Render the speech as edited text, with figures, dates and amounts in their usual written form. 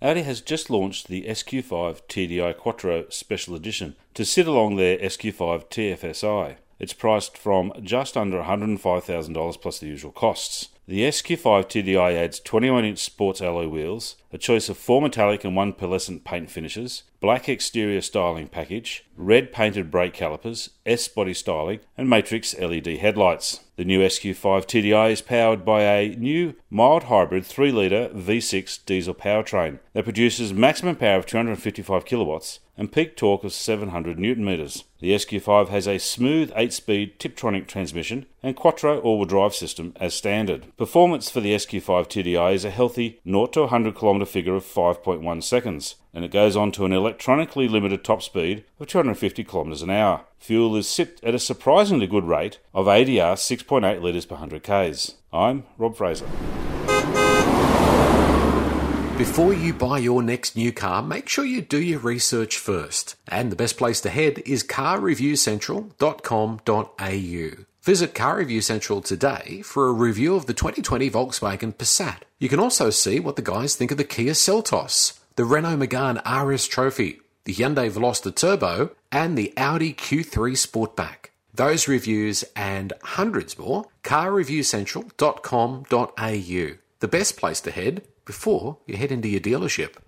Audi has just launched the SQ5 TDI Quattro Special Edition to sit along their SQ5 TFSI. It's priced from just under $105,000 plus the usual costs. The SQ5 TDI adds 21-inch sports alloy wheels, a choice of 4 metallic and 1 pearlescent paint finishes, black exterior styling package, red painted brake calipers, S-body styling, and matrix LED headlights. The new SQ5 TDI is powered by a new mild hybrid 3-litre V6 diesel powertrain that produces maximum power of 255 kilowatts and peak torque of 700 Newton meters. The SQ5 has a smooth 8-speed Tiptronic transmission and Quattro all-wheel drive system as standard. Performance for the SQ5 TDI is a healthy 0 to 100 km figure of 5.1 seconds, and it goes on to an electronically limited top speed of 250 km an hour. Fuel is sit at a surprisingly good rate of ADR 6.8 litres per 100 k's. I'm Rob Fraser. Before you buy your next new car, make sure you do your research first. And the best place to head is carreviewcentral.com.au. Visit Car Review Central today for a review of the 2020 Volkswagen Passat. You can also see what the guys think of the Kia Seltos, the Renault Megane RS Trophy, the Hyundai Veloster Turbo, and the Audi Q3 Sportback. Those reviews and hundreds more, carreviewcentral.com.au. The best place to head before you head into your dealership.